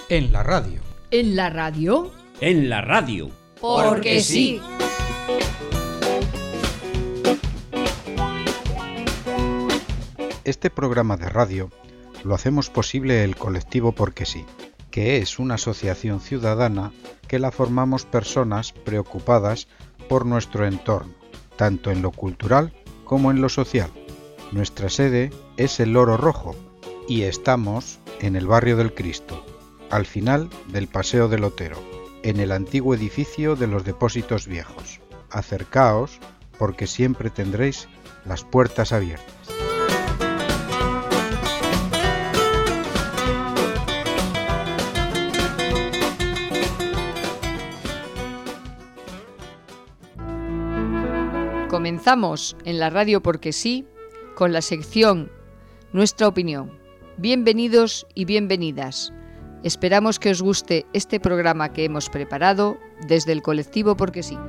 En la radio. ¿En la radio? En la radio. Porque sí. Este programa de radio lo hacemos posible el colectivo Porque sí, que es una asociación ciudadana que la formamos personas preocupadas por nuestro entorno, tanto en lo cultural como en lo social. Nuestra sede es el Loro Rojo y estamos en el barrio del Cristo, al final del Paseo del Otero, en el antiguo edificio de los depósitos viejos. Acercaos porque siempre tendréis las puertas abiertas. Comenzamos en la radio Porque sí con la sección Nuestra opinión. Bienvenidos y bienvenidas. Esperamos que os guste este programa que hemos preparado desde el colectivo Porque sí.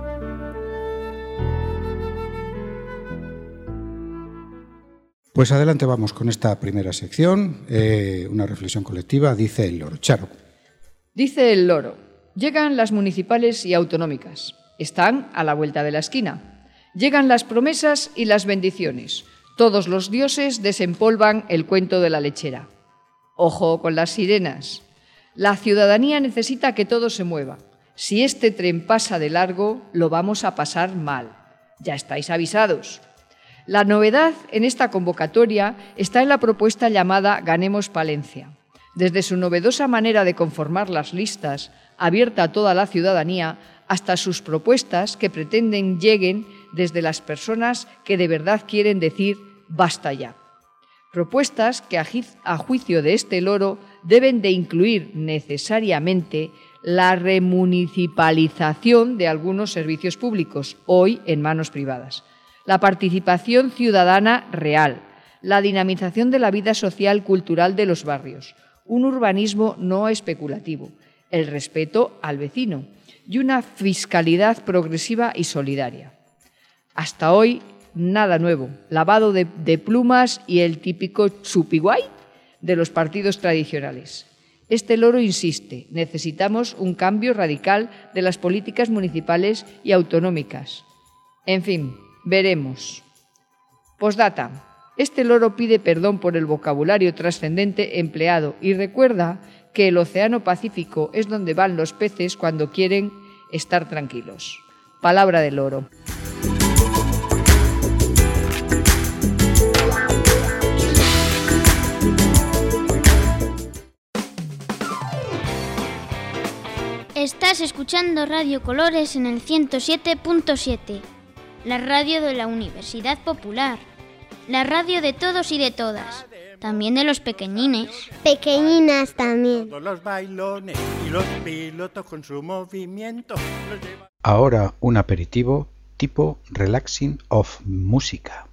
Pues adelante vamos con esta primera sección, una reflexión colectiva, dice el loro. Charo. Dice el loro, llegan las municipales y autonómicas, están a la vuelta de la esquina. Llegan las promesas y las bendiciones, todos los dioses desempolvan el cuento de la lechera. Ojo con las sirenas. La ciudadanía necesita que todo se mueva. Si este tren pasa de largo, lo vamos a pasar mal. Ya estáis avisados. La novedad en esta convocatoria está en la propuesta llamada Ganemos Palencia. Desde su novedosa manera de conformar las listas, abierta a toda la ciudadanía, hasta sus propuestas que pretenden lleguen desde las personas que de verdad quieren decir basta ya. Propuestas que a juicio de este loro deben de incluir necesariamente la remunicipalización de algunos servicios públicos, hoy en manos privadas, la participación ciudadana real, la dinamización de la vida social cultural de los barrios, un urbanismo no especulativo, el respeto al vecino y una fiscalidad progresiva y solidaria. Hasta hoy, nada nuevo, lavado de plumas y el típico chupiguay de los partidos tradicionales. Este loro insiste, necesitamos un cambio radical de las políticas municipales y autonómicas. En fin, veremos. Postdata. Este loro pide perdón por el vocabulario trascendente empleado y recuerda que el Océano Pacífico es donde van los peces cuando quieren estar tranquilos. Palabra del loro. Estás escuchando Radio Colores en el 107.7, la radio de la Universidad Popular, la radio de todos y de todas, también de los pequeñines. Pequeñinas también. Todos los bailones y los pilotos con su movimiento. Ahora un aperitivo tipo relaxing of música.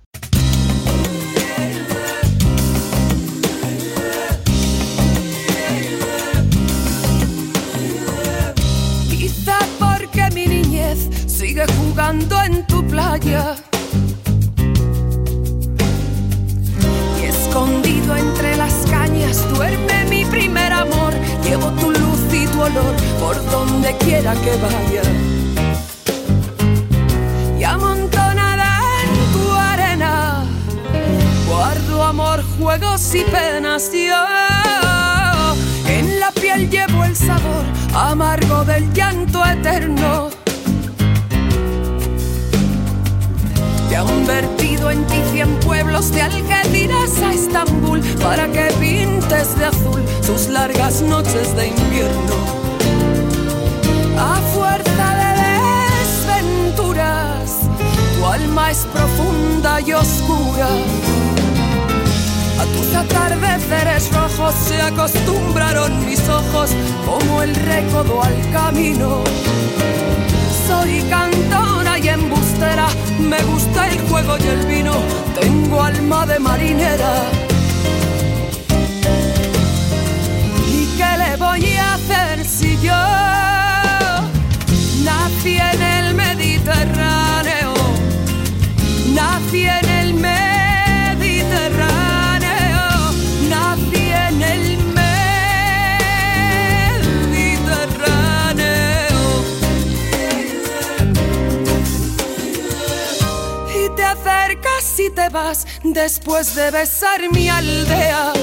Quizá porque mi niñez sigue jugando en tu playa y escondido entre las cañas duerme mi primer amor. Llevo tu luz y tu olor por donde quiera que vaya y amontonada en tu arena guardo amor, juegos y penas. Yo en la piel llevo el sabor amargo del llanto eterno. Te han vertido en ti 100 pueblos de Algeciras a Estambul para que pintes de azul sus largas noches de invierno. A fuerza de desventuras, tu alma es profunda y oscura. A tus atardeceres rojos se acostumbraron mis ojos como el recodo al camino. Soy cantora y embustera, me gusta el juego y el vino, tengo alma de marinera. ¿Y qué le voy a hacer si yo nací en el Mediterráneo? Nací en el Mediterráneo, nací en el Mediterráneo. acercas y te vas después de besar mi aldea.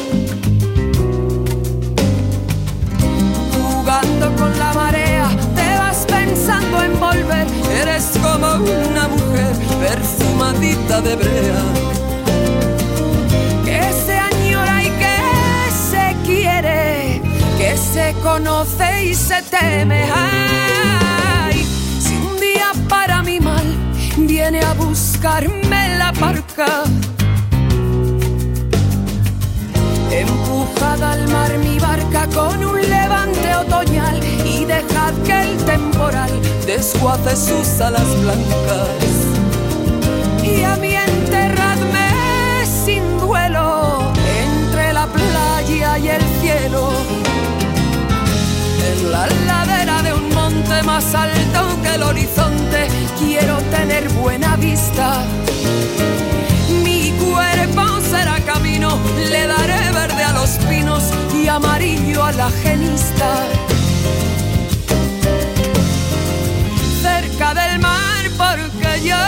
Jugando con la marea, te vas pensando en volver. Eres como una mujer perfumadita de brea, que se añora y que se quiere, que se conoce y se teme. Ay, si un día para mi mal viene a buscarme la parca, empujad al mar mi barca con un levante otoñal y dejad que el temporal desguace sus alas blancas. Y a mí enterradme sin duelo entre la playa y el cielo, en la ladera de un monte más alto que el horizonte. Quiero tener buena vista, mi cuerpo será camino, le daré verde a los pinos y amarillo a la genista. Cerca del mar porque yo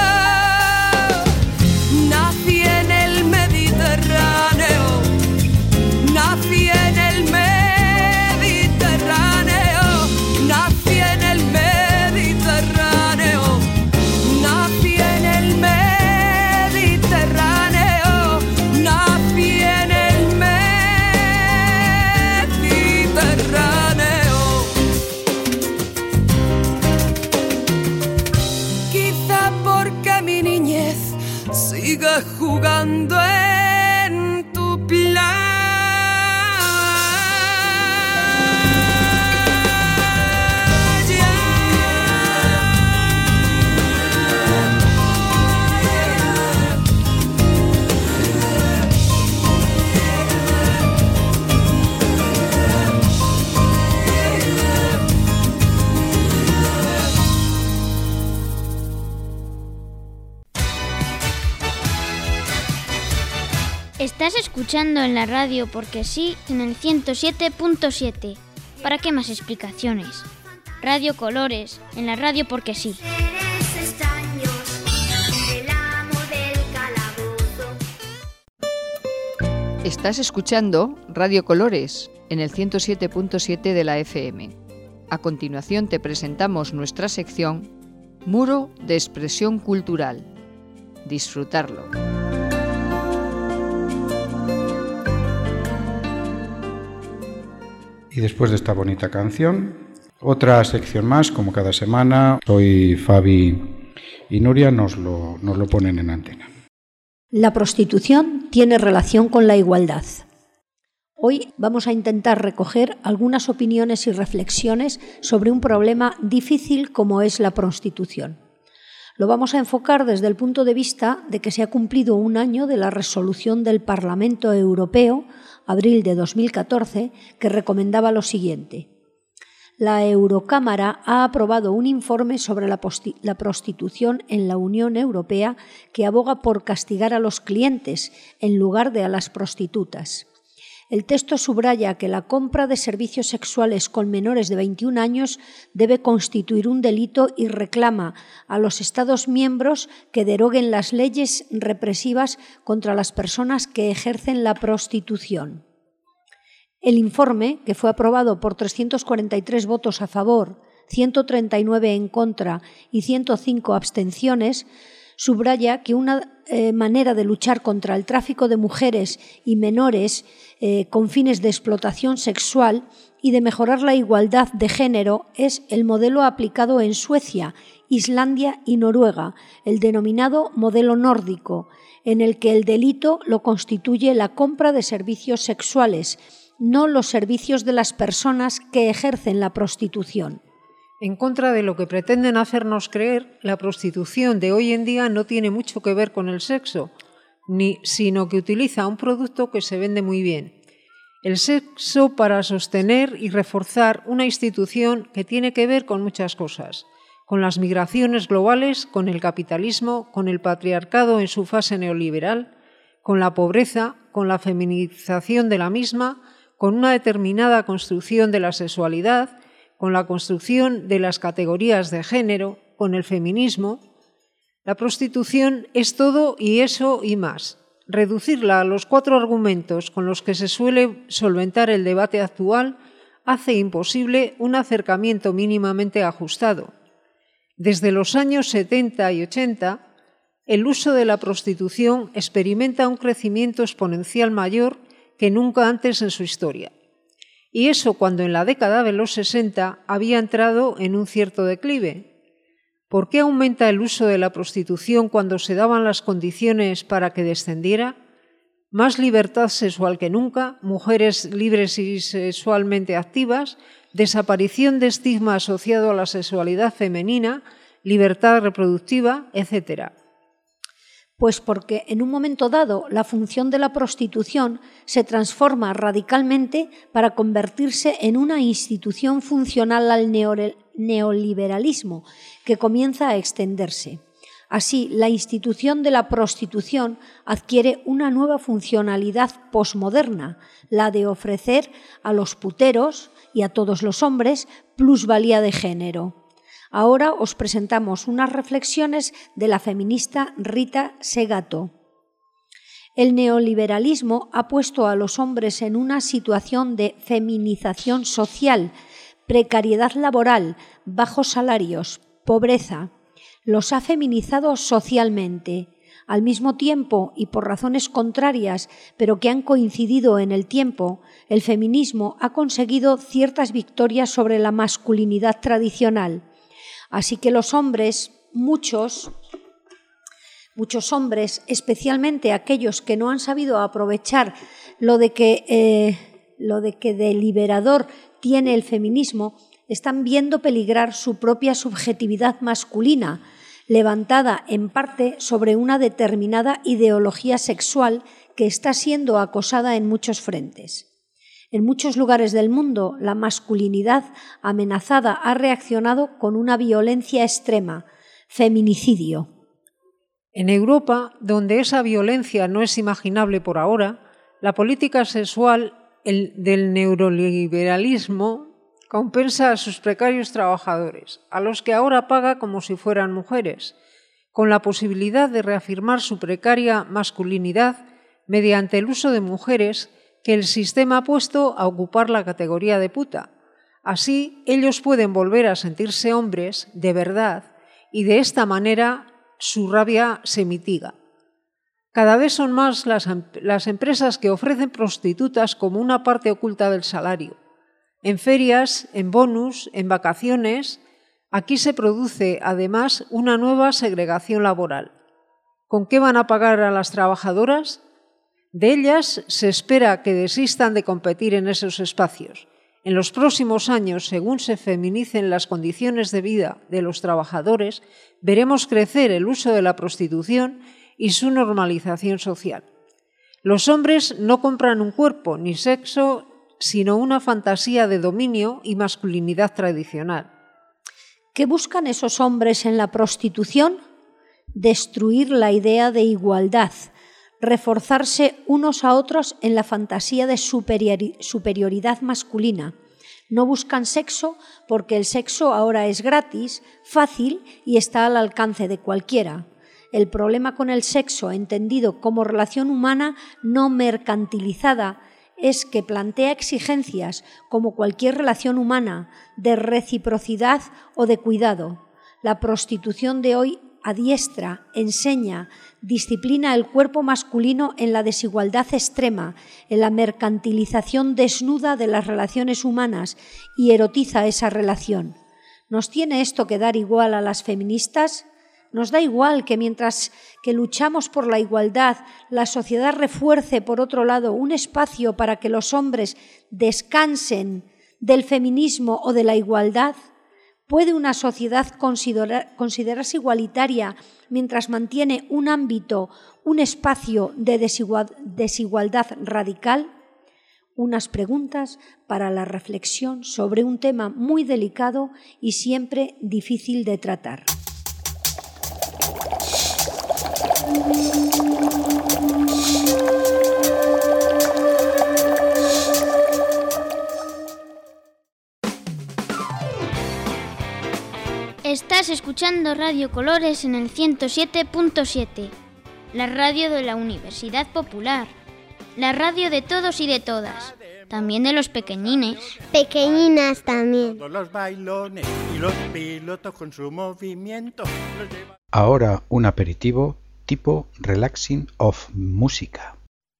nací en el Mediterráneo, nací en el Mediterráneo, nací en el Mediterráneo, nací en el Mediterráneo, nací en el Mediterráneo. Quizá porque mi niñez sigue jugando en tu playa. Estás escuchando en la radio porque sí, en el 107.7. ¿Para qué más explicaciones? Radio Colores, en la radio porque sí. Estás escuchando Radio Colores, en el 107.7 de la FM. A continuación te presentamos nuestra sección Muro de Expresión Cultural. Disfrutarlo. Y después de esta bonita canción, otra sección más, como cada semana. Hoy Fabi y Nuria nos lo ponen en antena. La prostitución tiene relación con la igualdad. Hoy vamos a intentar recoger algunas opiniones y reflexiones sobre un problema difícil como es la prostitución. Lo vamos a enfocar desde el punto de vista de que se ha cumplido un año de la resolución del Parlamento Europeo, abril de 2014, que recomendaba lo siguiente. La Eurocámara ha aprobado un informe sobre la prostitución en la Unión Europea que aboga por castigar a los clientes en lugar de a las prostitutas. El texto subraya que la compra de servicios sexuales con menores de 21 años debe constituir un delito y reclama a los Estados miembros que deroguen las leyes represivas contra las personas que ejercen la prostitución. El informe, que fue aprobado por 343 votos a favor, 139 en contra y 105 abstenciones, subraya que una manera de luchar contra el tráfico de mujeres y menores con fines de explotación sexual y de mejorar la igualdad de género es el modelo aplicado en Suecia, Islandia y Noruega, el denominado modelo nórdico, en el que el delito lo constituye la compra de servicios sexuales, no los servicios de las personas que ejercen la prostitución. En contra de lo que pretenden hacernos creer, la prostitución de hoy en día no tiene mucho que ver con el sexo, sino que utiliza un producto que se vende muy bien. El sexo para sostener y reforzar una institución que tiene que ver con muchas cosas, con las migraciones globales, con el capitalismo, con el patriarcado en su fase neoliberal, con la pobreza, con la feminización de la misma, con una determinada construcción de la sexualidad, con la construcción de las categorías de género, con el feminismo. La prostitución es todo y eso y más. Reducirla a los 4 argumentos con los que se suele solventar el debate actual hace imposible un acercamiento mínimamente ajustado. Desde los años 70 y 80, el uso de la prostitución experimenta un crecimiento exponencial mayor que nunca antes en su historia. Y eso cuando en la década de los 60 había entrado en un cierto declive. ¿Por qué aumenta el uso de la prostitución cuando se daban las condiciones para que descendiera? Más libertad sexual que nunca, mujeres libres y sexualmente activas, desaparición de estigma asociado a la sexualidad femenina, libertad reproductiva, etc. Pues porque en un momento dado la función de la prostitución se transforma radicalmente para convertirse en una institución funcional al neoliberalismo que comienza a extenderse. Así, la institución de la prostitución adquiere una nueva funcionalidad posmoderna, la de ofrecer a los puteros y a todos los hombres plusvalía de género. Ahora os presentamos unas reflexiones de la feminista Rita Segato. El neoliberalismo ha puesto a los hombres en una situación de feminización social, precariedad laboral, bajos salarios, pobreza. Los ha feminizado socialmente. Al mismo tiempo, y por razones contrarias, pero que han coincidido en el tiempo, el feminismo ha conseguido ciertas victorias sobre la masculinidad tradicional. Así que los hombres, muchos hombres, especialmente aquellos que no han sabido aprovechar lo de que de liberador tiene el feminismo, están viendo peligrar su propia subjetividad masculina, levantada en parte sobre una determinada ideología sexual que está siendo acosada en muchos frentes. En muchos lugares del mundo, la masculinidad amenazada ha reaccionado con una violencia extrema, feminicidio. En Europa, donde esa violencia no es imaginable por ahora, la política sexual del neoliberalismo compensa a sus precarios trabajadores, a los que ahora paga como si fueran mujeres, con la posibilidad de reafirmar su precaria masculinidad mediante el uso de mujeres que el sistema ha puesto a ocupar la categoría de puta. Así, ellos pueden volver a sentirse hombres de verdad y de esta manera su rabia se mitiga. Cada vez son más las empresas que ofrecen prostitutas como una parte oculta del salario. En ferias, en bonus, en vacaciones, aquí se produce además una nueva segregación laboral. ¿Con qué van a pagar a las trabajadoras? De ellas se espera que desistan de competir en esos espacios. En los próximos años, según se feminicen las condiciones de vida de los trabajadores, veremos crecer el uso de la prostitución y su normalización social. Los hombres no compran un cuerpo ni sexo, sino una fantasía de dominio y masculinidad tradicional. ¿Qué buscan esos hombres en la prostitución? Destruir la idea de igualdad, reforzarse unos a otros en la fantasía de superioridad masculina. No buscan sexo porque el sexo ahora es gratis, fácil y está al alcance de cualquiera. El problema con el sexo, entendido como relación humana no mercantilizada, es que plantea exigencias, como cualquier relación humana, de reciprocidad o de cuidado. La prostitución de hoy adiestra, enseña, disciplina el cuerpo masculino en la desigualdad extrema, en la mercantilización desnuda de las relaciones humanas y erotiza esa relación. ¿Nos tiene esto que dar igual a las feministas? Nos da igual que mientras que luchamos por la igualdad, la sociedad refuerce, por otro lado, un espacio para que los hombres descansen del feminismo o de la igualdad. ¿Puede una sociedad considerarse igualitaria mientras mantiene un ámbito, un espacio de desigualdad radical? Unas preguntas para la reflexión sobre un tema muy delicado y siempre difícil de tratar. Estás Estás escuchando Radio Colores en el 107.7, la radio de la Universidad Popular, la radio de todos y de todas, también de los pequeñines. Pequeñinas también. Todos los bailones y los pilotos con su movimiento. Ahora un aperitivo tipo relaxing of música.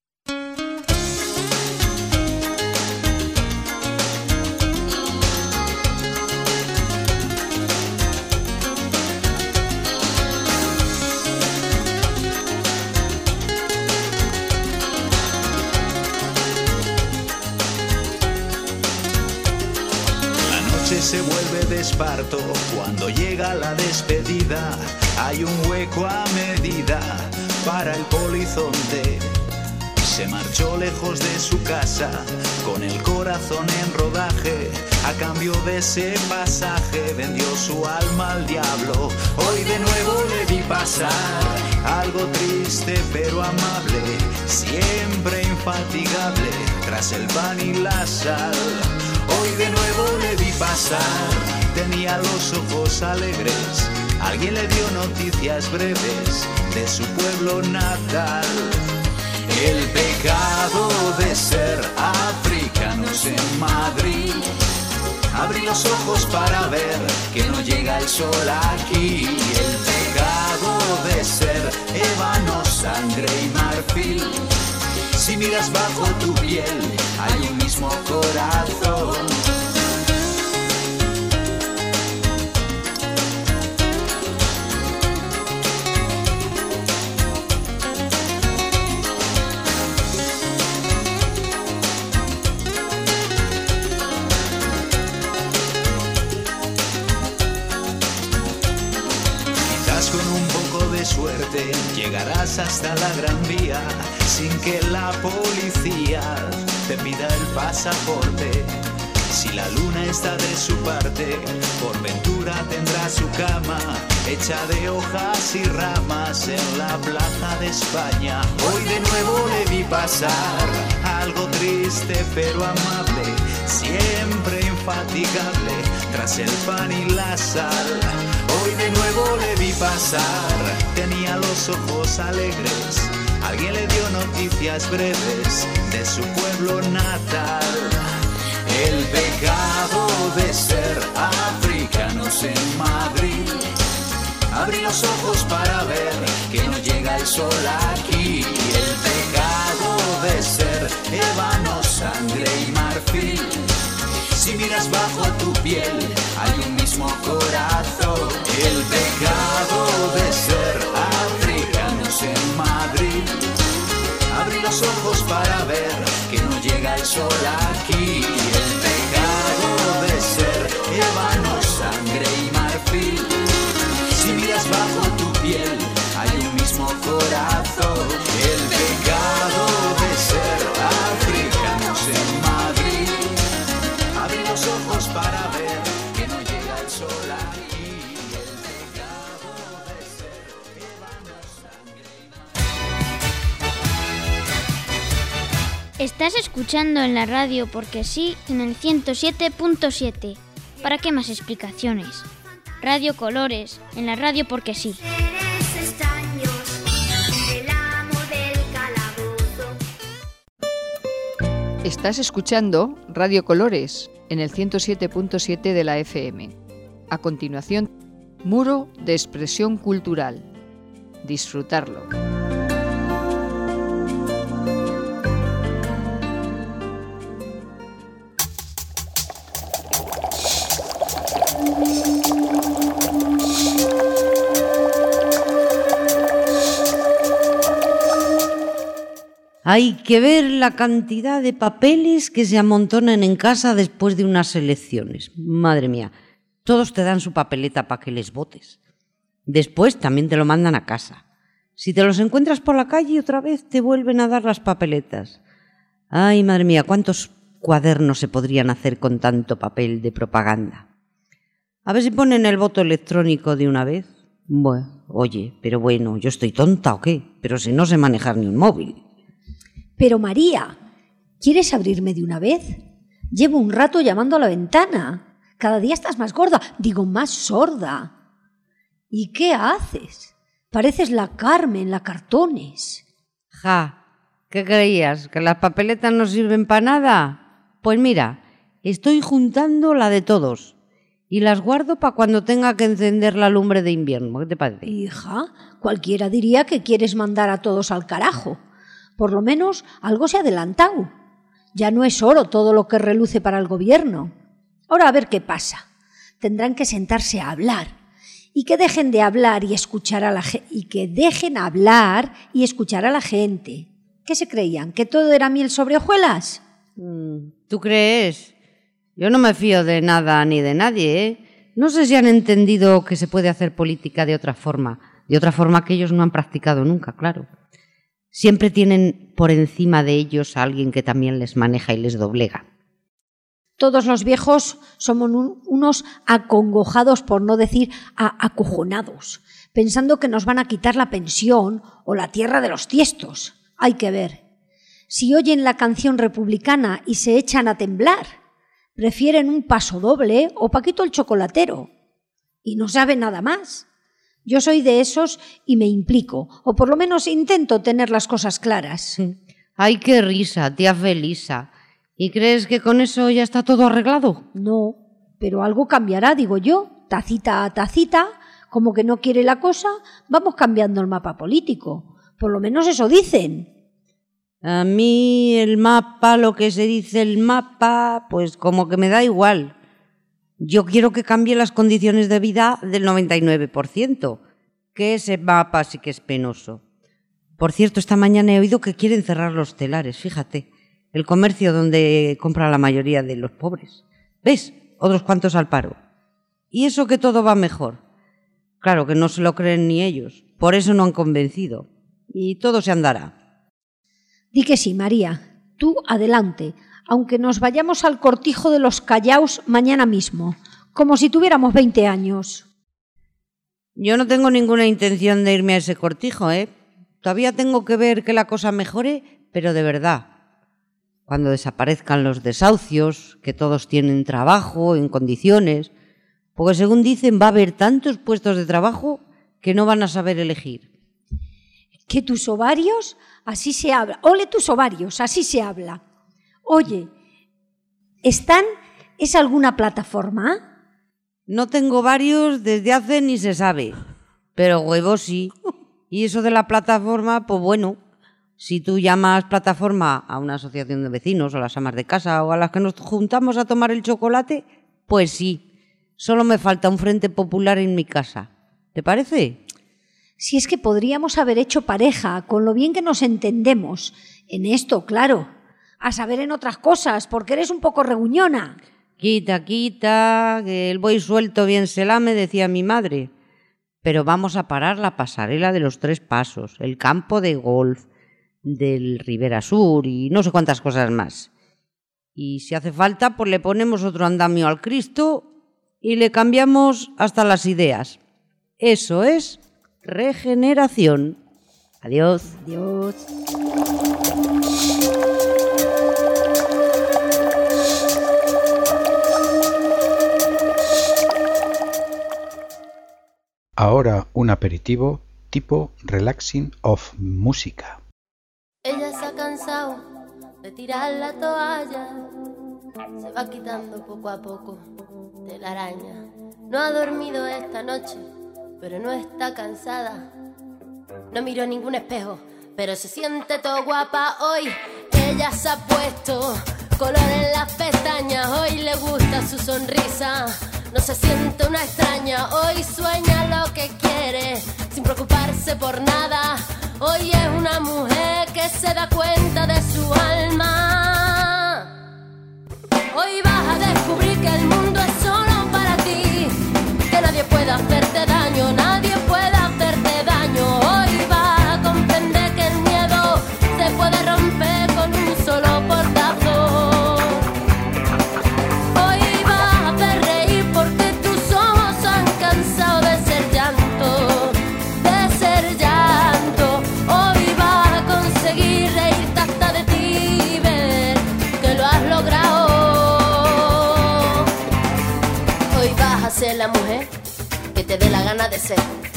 Se vuelve de esparto cuando llega la despedida. Hay un hueco a medida para el polizonte. Se marchó lejos de su casa con el corazón en rodaje. A cambio de ese pasaje vendió su alma al diablo. Hoy de nuevo le vi pasar, algo triste pero amable, siempre infatigable tras el pan y la sal. Hoy de nuevo le vi pasar, tenía los ojos alegres. Alguien le dio noticias breves de su pueblo natal. El pecado de ser africanos en Madrid. Abrí los ojos para ver que no llega el sol aquí. El pecado de ser ébano, sangre y marfil. Si miras bajo tu piel, hay un mismo corazón. Quizás con un poco de suerte llegarás hasta la Gran Vía sin que la policía te pida el pasaporte. Si la luna está de su parte, por ventura tendrá su cama hecha de hojas y ramas en la plaza de España. Hoy de nuevo le vi pasar, algo triste pero amable, siempre infatigable tras el pan y la sal. Hoy de nuevo le vi pasar, tenía los ojos alegres. Alguien le dio noticias breves de su pueblo natal. El pecado de ser africanos en Madrid. Abrí los ojos para ver que no llega el sol aquí. El pecado de ser ébano, sangre y marfil. Si miras bajo tu piel, hay un mismo corazón. El pecado de ser africanos en Madrid. Abrí los ojos para ver que no llega el sol aquí. El pecado de ser ébano, sangre y marfil. Si miras bajo tu piel, hay un mismo corazón. El pecado de ser africanos en Madrid. Abrí los ojos para ver que no llega el sol aquí. El pecado de ser ébano, sangre y marfil. Estás escuchando en la radio porque sí, en el 107.7. ¿Para qué más explicaciones? Radio Colores, en la radio porque sí. Estás escuchando Radio Colores en el 107.7 de la FM. A continuación, Muro de Expresión Cultural. Disfrutarlo. Hay que ver la cantidad de papeles que se amontonan en casa después de unas elecciones. Madre mía, todos te dan su papeleta para que les votes. Después también te lo mandan a casa. Si te los encuentras por la calle otra vez te vuelven a dar las papeletas. Ay, madre mía, cuántos cuadernos se podrían hacer con tanto papel de propaganda. A ver si ponen el voto electrónico de una vez. Bueno, oye, pero bueno, ¿yo estoy tonta o qué? Pero si no sé manejar ni un móvil. Pero María, ¿quieres abrirme de una vez? Llevo un rato llamando a la ventana. Cada día estás más gorda, digo más sorda. ¿Y qué haces? Pareces la Carmen, la Cartones. Ja, ¿qué creías? ¿Que las papeletas no sirven para nada? Pues mira, estoy juntando la de todos y las guardo para cuando tenga que encender la lumbre de invierno. ¿Qué te parece? Hija, cualquiera diría que quieres mandar a todos al carajo. Por lo menos algo se ha adelantado. Ya no es oro todo lo que reluce para el gobierno. Ahora a ver qué pasa. Tendrán que sentarse a hablar. Y que dejen de hablar y escuchar a la gente. Y que dejen hablar y escuchar a la gente. ¿Qué se creían? ¿Que todo era miel sobre hojuelas? ¿Tú crees? Yo no me fío de nada ni de nadie, ¿eh? No sé si han entendido que se puede hacer política de otra forma que ellos no han practicado nunca, claro. Siempre tienen por encima de ellos a alguien que también les maneja y les doblega. Todos los viejos somos unos acongojados, por no decir acojonados, pensando que nos van a quitar la pensión o la tierra de los tiestos. Hay que ver. Si oyen la canción republicana y se echan a temblar, prefieren un paso doble o Paquito el chocolatero. Y no saben nada más. Yo soy de esos y me implico, o por lo menos intento tener las cosas claras. ¡Ay, qué risa, tía Felisa! ¿Y crees que con eso ya está todo arreglado? No, pero algo cambiará, digo yo, tacita a tacita, como que no quiere la cosa, vamos cambiando el mapa político. Por lo menos eso dicen. A mí el mapa, lo que se dice el mapa, pues como que me da igual. Yo quiero que cambie las condiciones de vida del 99%, que ese mapa sí que es penoso. Por cierto, esta mañana he oído que quieren cerrar los telares, fíjate. El comercio donde compra la mayoría de los pobres. ¿Ves? Otros cuantos al paro. Y eso que todo va mejor. Claro que no se lo creen ni ellos. Por eso no han convencido. Y todo se andará. Di que sí, María. Tú adelante, aunque nos vayamos al cortijo de los Callaos mañana mismo, como si tuviéramos 20 años. Yo no tengo ninguna intención de irme a ese cortijo, ¿eh? Todavía tengo que ver que la cosa mejore, pero de verdad. Cuando desaparezcan los desahucios, que todos tienen trabajo en condiciones, porque según dicen va a haber tantos puestos de trabajo que no van a saber elegir. ¿Que tus ovarios? Así se habla. Ole tus ovarios, así se habla. Oye, ¿es alguna plataforma? No tengo varios desde hace ni se sabe, pero huevos sí. Y eso de la plataforma, pues bueno, si tú llamas plataforma a una asociación de vecinos o a las amas de casa o a las que nos juntamos a tomar el chocolate, pues sí. Solo me falta un frente popular en mi casa. ¿Te parece? Si es que podríamos haber hecho pareja, con lo bien que nos entendemos. En esto, claro. A saber en otras cosas, porque eres un poco reguñona. Quita, que el buey suelto bien se lame, decía mi madre. Pero vamos a parar la pasarela de los 3 pasos, el campo de golf, del Ribera Sur y no sé cuántas cosas más. Y si hace falta, pues le ponemos otro andamio al Cristo y le cambiamos hasta las ideas. Eso es regeneración. Adiós. Adiós. Ahora un aperitivo tipo relaxing of música. Ella se ha cansado de tirar la toalla, se va quitando poco a poco de la araña. No ha dormido esta noche, pero no está cansada. No miró ningún espejo, pero se siente todo guapa hoy. Ella se ha puesto color en las pestañas, hoy le gusta su sonrisa. No se siente una extraña, hoy sueña lo que quiere, sin preocuparse por nada. Hoy es una mujer que se da cuenta de su alma. Hoy vas a descubrir que el mundo es solo para ti, que nadie puede hacerte daño, nadie puede hacerte daño. Hoy vas a comprender que el miedo se puede romper con un solo portazo. Hoy vas a hacer reír porque tus ojos han cansado de ser llanto, de ser llanto. Hoy vas a conseguir reírte hasta de ti y ver que lo has logrado. Hoy vas a ser la mujer que te dé la gana de ser.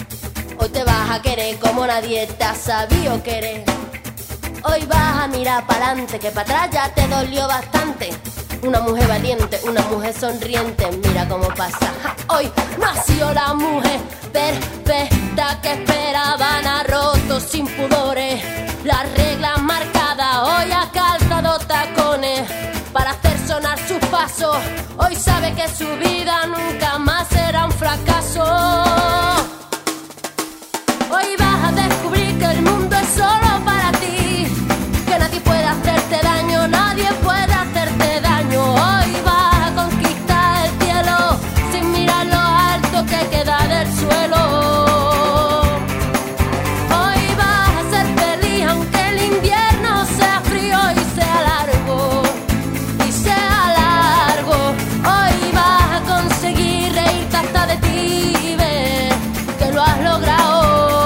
Hoy te vas a querer como nadie te ha sabido querer. Hoy vas a mirar para adelante, que para atrás ya te dolió bastante. Una mujer valiente, una mujer sonriente, mira cómo pasa. Hoy nació la mujer perfecta que esperaban, ha roto sin pudores las reglas marcadas. Hoy ha calzado tacones para hacer sonar sus pasos. Hoy sabe que su vida nunca más será un fracaso. Hoy vas a descubrir que el mundo es solo para ti, que nadie puede hacerte daño, nadie puede hacerte daño. Hoy vas a conquistar el cielo sin mirar lo alto que queda del suelo. Hoy vas a ser feliz aunque el invierno sea frío y sea largo, y sea largo. Hoy vas a conseguir reírte hasta de ti y ver que lo has logrado.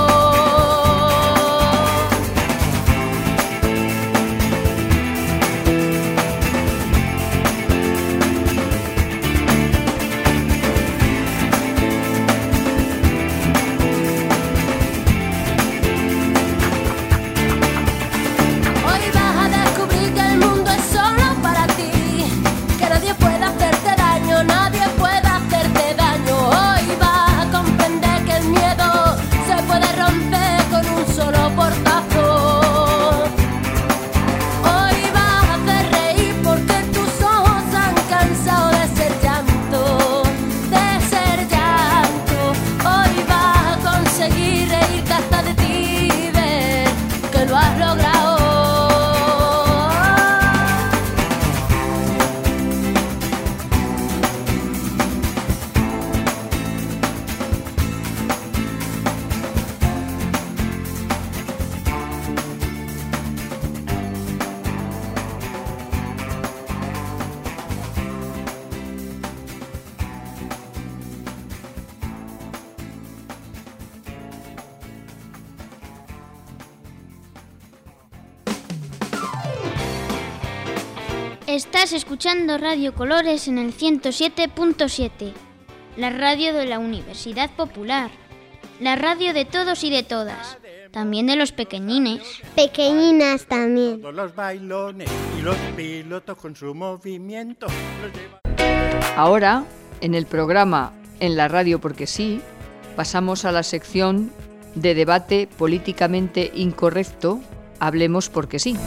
Estás escuchando Radio Colores en el 107.7, la radio de la Universidad Popular, la radio de todos y de todas, también de los pequeñines. Pequeñinas también. Todos los bailones y los pilotos con su movimiento. Ahora, en el programa En la radio porque sí, pasamos a la sección de debate políticamente incorrecto, Hablemos porque sí.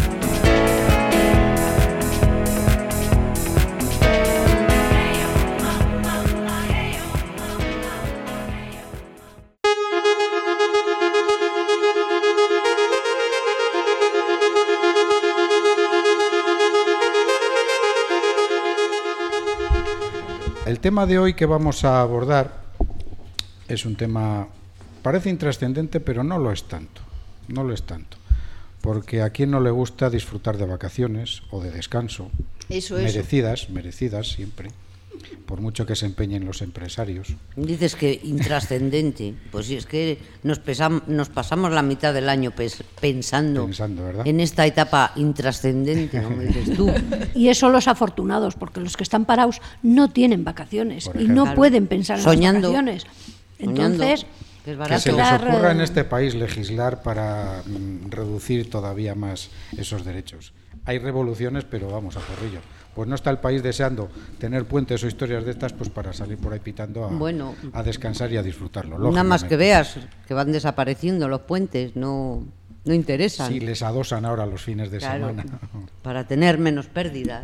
El tema de hoy que vamos a abordar es un tema, parece intrascendente, pero no lo es tanto. No lo es tanto. Porque a quien no le gusta disfrutar de vacaciones o de descanso, merecidas siempre, por mucho que se empeñen los empresarios. Dices que intrascendente, pues si es que nos pasamos la mitad del año pensando ¿verdad? En esta etapa intrascendente, ¿no me dices tú? Y eso los afortunados, porque los que están parados no tienen vacaciones y no pueden pensar en las vacaciones. Entonces, que se les ocurra en este país legislar para reducir todavía más esos derechos. Hay revoluciones, pero vamos a porrillo. Pues no está el país deseando tener puentes o historias de estas, pues para salir por ahí pitando a descansar y a disfrutarlo. Nada más que veas que van desapareciendo los puentes, no interesan. Sí, les adosan ahora los fines de semana. Para tener menos pérdidas.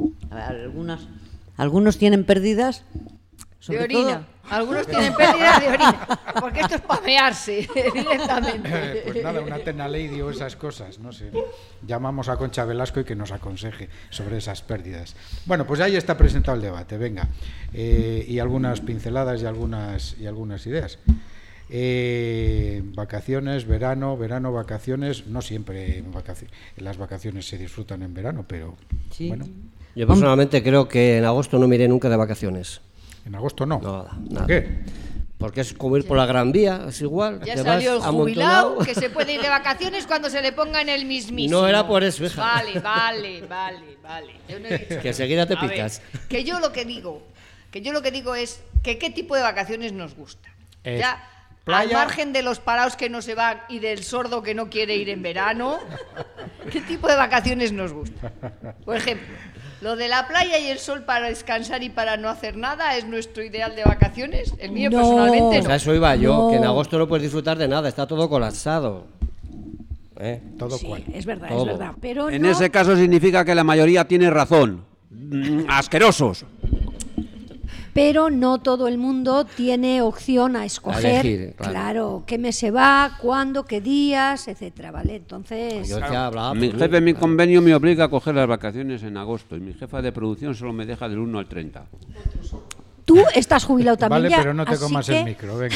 Algunos tienen pérdidas de orina. Algunos tienen pérdidas de orina, porque esto es pamearse directamente. Pues nada, una Tena Lady o esas cosas, no sé. Llamamos a Concha Velasco y que nos aconseje sobre esas pérdidas. Bueno, pues ahí está presentado el debate, venga. Y algunas pinceladas y algunas ideas. Vacaciones, verano, vacaciones. No siempre las vacaciones se disfrutan en verano, pero sí. Bueno. Yo personalmente creo que en agosto no me iré nunca de vacaciones. ¿En agosto no? Nada. ¿Por qué? Porque es como ir por la Gran Vía, es igual. Ya salió el jubilado que se puede ir de vacaciones cuando se le ponga en el mismísimo. No era por eso, hija. Vale. Yo no he dicho que enseguida te picas. Que yo lo que digo es que qué tipo de vacaciones nos gusta. Ya Al margen de los parados que no se van y del sordo que no quiere ir en verano, ¿qué tipo de vacaciones nos gusta? Por ejemplo, lo de la playa y el sol para descansar y para no hacer nada es nuestro ideal de vacaciones. El mío personalmente no. O sea, eso iba yo, que en agosto no puedes disfrutar de nada, está todo colapsado. Todo sí, cual. es verdad, todo. es verdad. Pero en ese caso significa que la mayoría tiene razón. Asquerosos. Pero no todo el mundo tiene opción a escoger, a elegir, claro, qué mes se va, cuándo, qué días, etcétera, ¿vale? Entonces... Mi jefe en mi convenio me obliga a coger las vacaciones en agosto y mi jefa de producción solo me deja del 1 al 30. Tú estás jubilado también. Vale, ya, pero no te comas el micro, venga.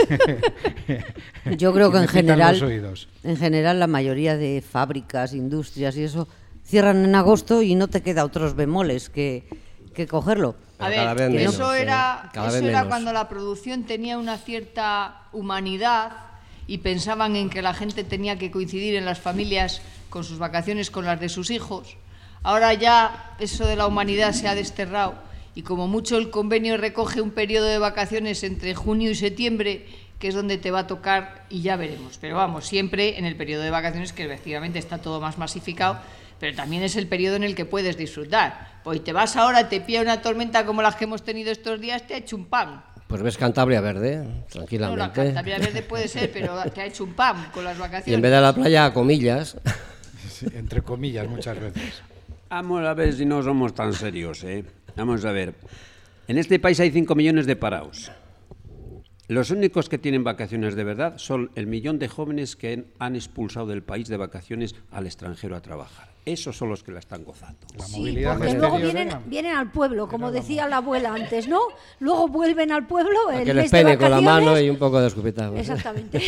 Yo creo que Me en general la mayoría de fábricas, industrias y eso cierran en agosto y no te queda otros bemoles que cogerlo. A ver, eso era cuando la producción tenía una cierta humanidad y pensaban en que la gente tenía que coincidir en las familias con sus vacaciones con las de sus hijos. Ahora ya eso de la humanidad se ha desterrado y como mucho el convenio recoge un periodo de vacaciones entre junio y septiembre, que es donde te va a tocar y ya veremos. Pero vamos, siempre en el periodo de vacaciones, que efectivamente está todo más masificado, pero también es el periodo en el que puedes disfrutar. Pues te vas ahora, te pilla una tormenta como las que hemos tenido estos días, te ha hecho un pan. Pues ves Cantabria Verde, tranquilamente. No, la Cantabria Verde puede ser, pero te ha hecho un pan con las vacaciones. Y en vez de la playa, a comillas. Sí, entre comillas, muchas veces. Vamos a ver si no somos tan serios, ¿eh? Vamos a ver. En este país hay 5 millones de parados. Los únicos que tienen vacaciones de verdad son el millón de jóvenes que han expulsado del país de vacaciones al extranjero a trabajar. Esos son los que la están gozando. Sí, porque luego vienen al pueblo, como decía la abuela antes, ¿no? Luego vuelven al pueblo el que mes les pene de con la vacaciones. mano y un poco de escupitajo. Exactamente.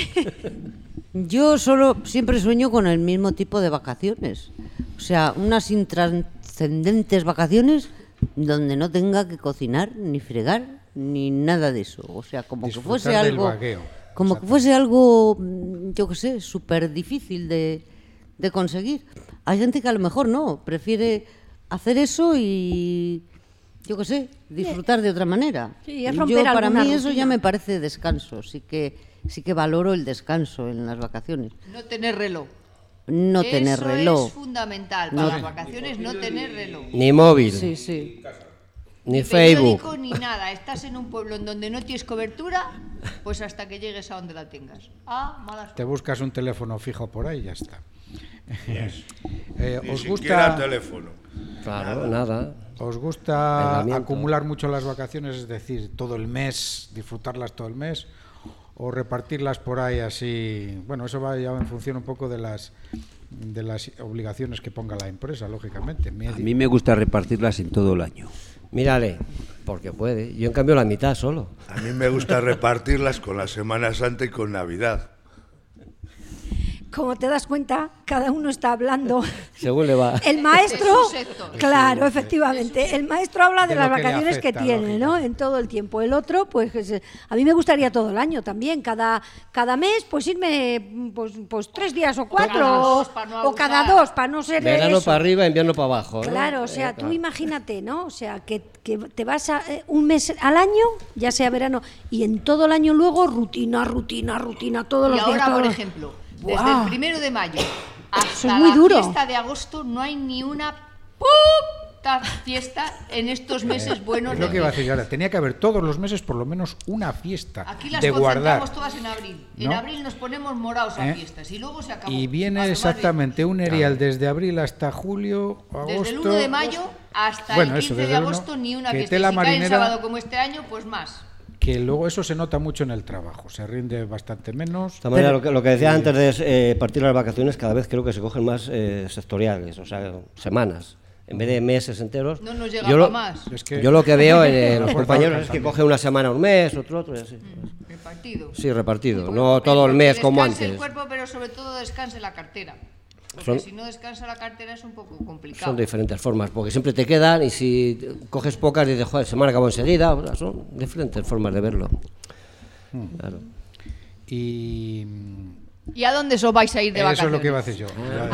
Yo siempre sueño con el mismo tipo de vacaciones. O sea, unas intrascendentes vacaciones donde no tenga que cocinar, ni fregar, ni nada de eso. O sea, como disfrutar que fuese algo... Como que fuese algo, yo qué sé, súper difícil de conseguir. Hay gente que a lo mejor no, prefiere hacer eso y, yo qué sé, disfrutar de otra manera. Sí, es romper para mí alguna eso rutina. ya me parece descanso, sí que valoro el descanso en las vacaciones. No tener reloj. No tener reloj. Eso es fundamental para las vacaciones, no tener reloj. Ni móvil. Sí, sí. Ni Facebook. Periódico, ni nada. Estás en un pueblo en donde no tienes cobertura, pues hasta que llegues a donde la tengas. Mala suerte. Te buscas un teléfono fijo por ahí y ya está. Ni ¿Os siquiera gusta teléfono? Claro, nada. ¿Os gusta Aislamiento. acumular mucho las vacaciones, es decir, todo el mes, disfrutarlas todo el mes, o repartirlas por ahí así? Bueno, eso va ya en función un poco de las obligaciones que ponga la empresa, lógicamente. A mí me gusta repartirlas en todo el año. Mírale, porque puede. Yo en cambio la mitad solo. A mí me gusta repartirlas con la Semana Santa y con Navidad. Como te das cuenta, cada uno está hablando. Según le va. El maestro, Es su sector. claro, efectivamente, el maestro habla de De las lo que le vacaciones afecta, que tiene, ¿no? En todo el tiempo. El otro, pues, a mí me gustaría todo el año también, cada mes, pues irme, pues 3 días o 4, Cada dos, para no o cada abusar. 2, para no ser Verano eso. para arriba, invierno para abajo, ¿no? Claro, o sea, Claro. tú imagínate, ¿no? O sea, que te vas a un mes al año, ya sea verano, y en todo el año luego rutina, todos Y los días. ahora, todos por los- ejemplo, desde ¡Buah! el 1 de mayo Eso hasta es muy la duro. fiesta de agosto no hay ni una puta fiesta en estos meses buenos. Es lo de que iba a vida. decir ahora. Tenía que haber todos los meses por lo menos una fiesta Aquí las de guardar. concentramos todas en abril. En ¿No? abril nos ponemos morados a ¿Eh? fiestas y luego se acabó. Y viene A tomar exactamente un erial desde abril hasta julio, agosto. Desde el 1 de mayo hasta Bueno, el eso, 15 desde de el 1, agosto ni una que fiesta. Y tela si cae en marinera- sábado como este año, pues más. Que luego eso se nota mucho en el trabajo, se rinde bastante menos. De esta manera, lo que decía antes de partir las vacaciones, cada vez creo que se cogen más sectoriales, o sea, semanas. En vez de meses enteros. No nos llega yo pa' lo, más. Es que- yo lo que veo en La los fuerza compañeros local es que también. coge una semana un mes, otro y así. Repartido. Sí, repartido. No todo el mes como Descanse antes. el cuerpo, pero sobre todo descanse la cartera. Porque Son- si no descansa la cartera es un poco complicado. Son de diferentes formas, porque siempre te quedan y si coges pocas dices, joder, se me acabó enseguida. O sea, son diferentes formas de verlo. Claro. Y ¿Y a dónde os vais a ir de vacaciones? Eso es lo que iba a decir yo.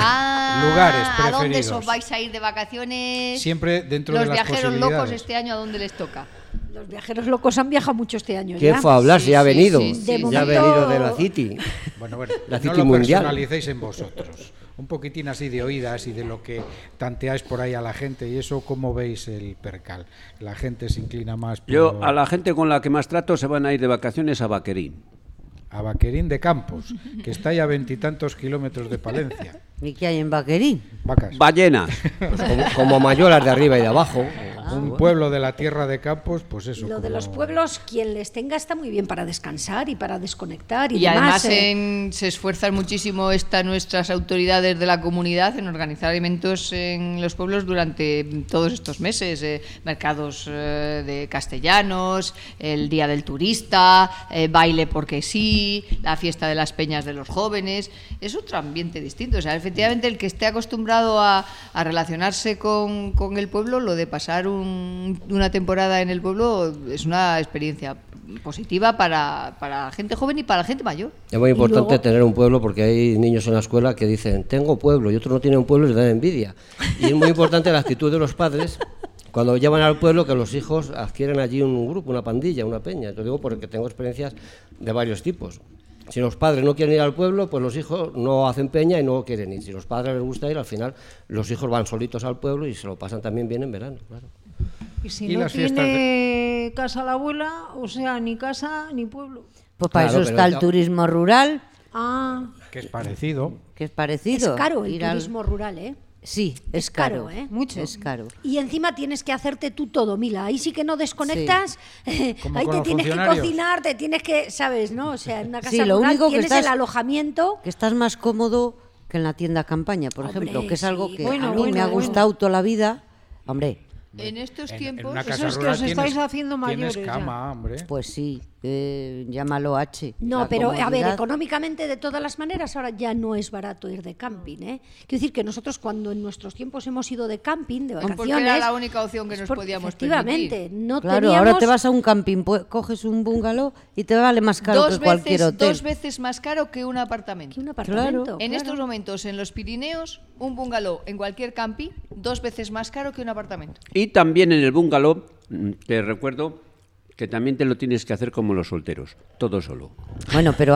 Lugares preferidos. ¿A dónde os vais a ir de vacaciones? Siempre dentro de las posibilidades. Los viajeros locos este año, ¿a dónde les toca? Los viajeros locos han viajado mucho este año. ¿Quién fue a hablar? Si ya ha venido. Ya ha venido de la City. Bueno, la City no lo mundial. Personalicéis en vosotros. Un poquitín así de oídas y de lo que tanteáis por ahí a la gente. Y eso, ¿cómo veis el percal? La gente se inclina más por... Yo, a la gente con la que más trato, se van a ir de vacaciones a Vaquerín. A Vaquerín de Campos, que está ya a 20 y tantos kilómetros de Palencia. ¿Y qué hay en Vaquerín? Vacas. Ballenas. Pues como Mayolas de arriba y de abajo. Un pueblo de la tierra de Campos, pues eso. Lo de los pueblos, quien les tenga está muy bien para descansar y para desconectar y demás. Además se esfuerzan muchísimo nuestras autoridades de la comunidad en organizar eventos en los pueblos durante todos estos meses. Mercados de castellanos, el Día del Turista, baile porque sí, la fiesta de las peñas de los jóvenes. Es otro ambiente distinto. O sea, efectivamente, el que esté acostumbrado a relacionarse con el pueblo, lo de pasar una temporada en el pueblo es una experiencia positiva para la gente joven y para la gente mayor. Es muy importante tener un pueblo, porque hay niños en la escuela que dicen tengo pueblo y otros no tienen pueblo y les dan envidia. Y es muy importante la actitud de los padres cuando llevan al pueblo, que los hijos adquieren allí un grupo, una pandilla, una peña. Lo digo porque tengo experiencias de varios tipos. Si los padres no quieren ir al pueblo, pues los hijos no hacen peña y no quieren ir. Si los padres les gusta ir, al final los hijos van solitos al pueblo y se lo pasan también bien en verano, claro. Y si no tiene casa la abuela, o sea, ni casa ni pueblo. Pues para eso está el turismo rural. Que es parecido. Es caro el turismo rural, ¿eh? Sí, es caro, ¿eh? Mucho. Es caro. Y encima tienes que hacerte tú todo, Mila. Ahí sí que no desconectas. Sí. Ahí te tienes que cocinar, te tienes que, ¿sabes? ¿No? O sea, en una casa sí, lo rural único tienes que el alojamiento. Que estás más cómodo que en la tienda campaña, por ejemplo, que es algo que bueno, a mí me ha gustado toda la vida. Hombre, en estos tiempos, en una casa eso es que os estáis haciendo mayores. Tienes cama, hombre. Pues sí, llámalo H. No, pero a ver, económicamente de todas las maneras ahora ya no es barato ir de camping, ¿eh? Quiero decir que nosotros cuando en nuestros tiempos hemos ido de camping, de vacaciones... Porque era la única opción que nos podíamos efectivamente, permitir. No claro, teníamos... ahora te vas a un camping, coges un bungalow y te vale más caro que cualquier hotel. 2 veces más caro que un apartamento. Claro. En estos momentos, en los Pirineos, un bungalow en cualquier camping, 2 veces más caro que un apartamento. Y también en el bungalow, te recuerdo que también te lo tienes que hacer como los solteros, todo solo. Bueno, pero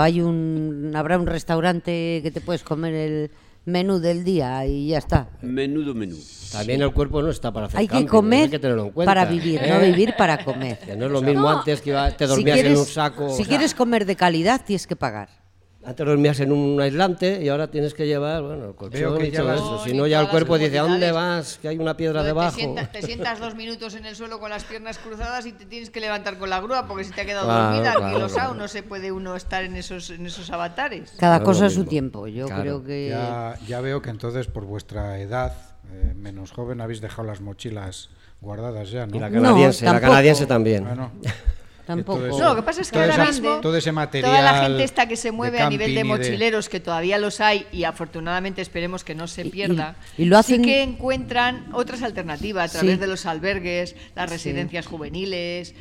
habrá un restaurante que te puedes comer el menú del día y ya está. Menú. También el cuerpo no está para hacer hay camping, que comer hay que tenerlo en cuenta, para vivir, no vivir para comer. Que no es lo mismo antes que te dormías en un saco. Si quieres comer de calidad, tienes que pagar. Antes dormías en un aislante y ahora tienes que llevar, bueno, el colchón y todo eso. Si no, ya el cuerpo dice, ¿a dónde vas? Que hay una piedra debajo. Te sientas 2 minutos en el suelo con las piernas cruzadas y te tienes que levantar con la grúa porque si te ha quedado dormida, anquilosado, no se puede uno estar en esos avatares. Cada cosa a su tiempo, yo creo que... Ya veo que entonces, por vuestra edad, menos joven, habéis dejado las mochilas guardadas ya, ¿no? Y la canadiense también. Bueno. Tampoco. No, lo que pasa es que ahora mismo todo ese material toda la gente esta que se mueve a nivel de mochileros, que todavía los hay y afortunadamente esperemos que no se pierda, y lo hacen... sí que encuentran otras alternativas a través de los albergues, las residencias juveniles.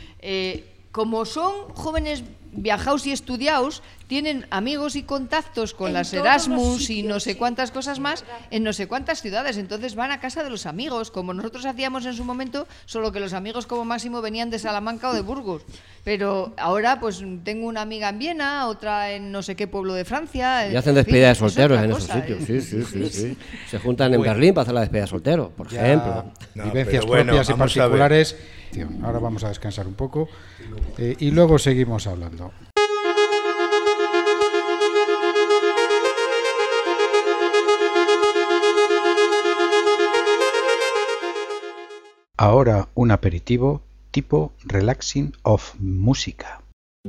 Como son jóvenes viajaos y estudiaos, tienen amigos y contactos con las Erasmus y no sé cuántas cosas más en no sé cuántas ciudades, entonces van a casa de los amigos, como nosotros hacíamos en su momento, solo que los amigos como máximo venían de Salamanca o de Burgos, pero ahora pues tengo una amiga en Viena, otra en no sé qué pueblo de Francia. Y hacen despedida de solteros en esos sitios, sí. Se juntan en Berlín para hacer la despedida de soltero, por ejemplo. Vivencias propias y particulares. Ahora vamos a descansar un poco y luego seguimos hablando. Ahora un aperitivo tipo relaxing of música.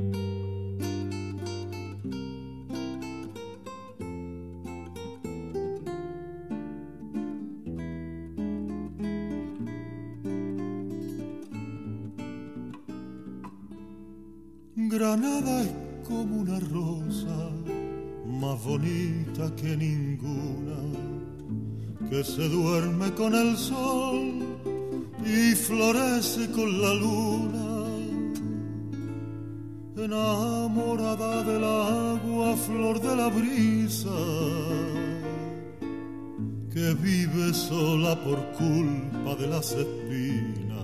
Granada es como una rosa, más bonita que ninguna, que se duerme con el sol y florece con la luna. enamorada del agua, flor de la brisa, que vive sola por culpa de las espinas.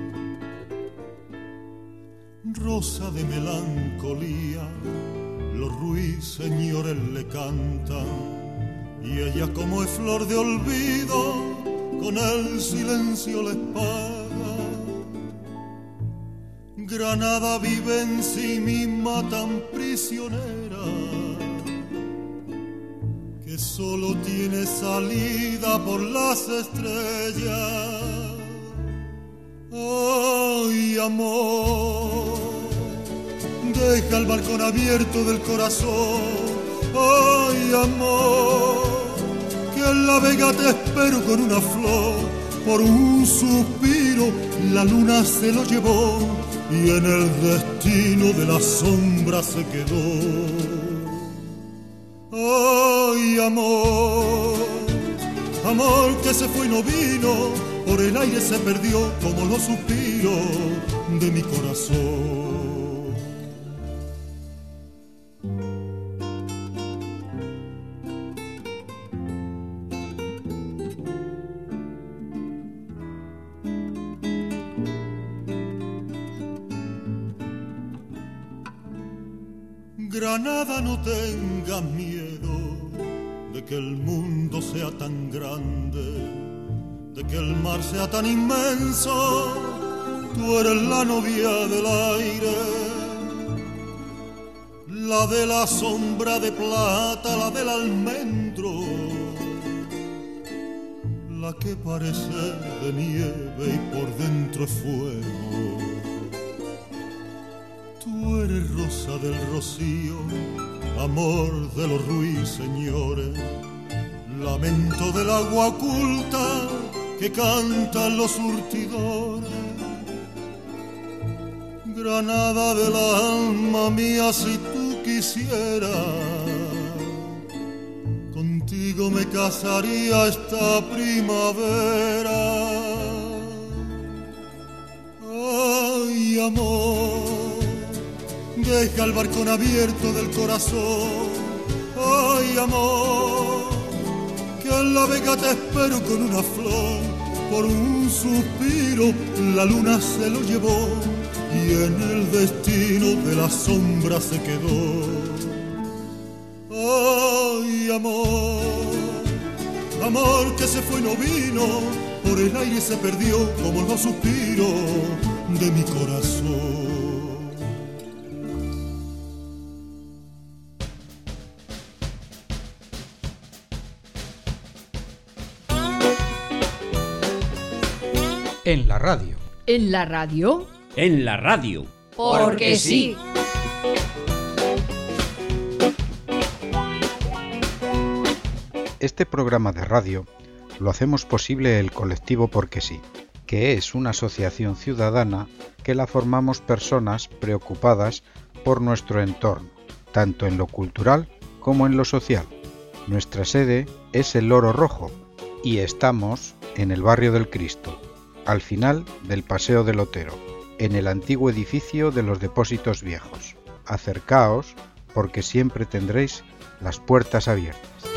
Rosa de melancolía, los ruiseñores le cantan, y ella como es flor de olvido, con el silencio les paga. Granada vive en sí misma tan prisionera, que solo tiene salida por las estrellas. Ay, amor, deja el balcón abierto del corazón. Ay, amor, que en la vega te espero con una flor. Por un suspiro la luna se lo llevó y en el destino de la sombra se quedó. Ay, amor, amor que se fue y no vino, por el aire se perdió como los suspiros de mi corazón. Granada, no tengas miedo de que el mundo sea tan grande, de que el mar sea tan inmenso. Tú eres la novia del aire, la de la sombra de plata, la del almendro, la que parece de nieve y por dentro es fuego. Tú eres rosa del rocío, amor de los ruiseñores, lamento del agua oculta que cantan los surtidores. Granada del alma mía, si tú quisieras, contigo me casaría esta primavera. Ay, amor, deja el balcón abierto del corazón. Ay, amor, que en la vega te espero con una flor. Por un suspiro la luna se lo llevó y en el destino de la sombra se quedó. Ay, amor, amor que se fue y no vino, por el aire se perdió como los suspiros de mi corazón. En la radio. ¿En la radio? En la radio. Porque sí. Este programa de radio lo hacemos posible el colectivo Porque sí, que es una asociación ciudadana que la formamos personas preocupadas por nuestro entorno, tanto en lo cultural como en lo social. Nuestra sede es el Loro Rojo y estamos en el barrio del Cristo, al final del Paseo del Otero, en el antiguo edificio de los depósitos viejos. Acercaos porque siempre tendréis las puertas abiertas.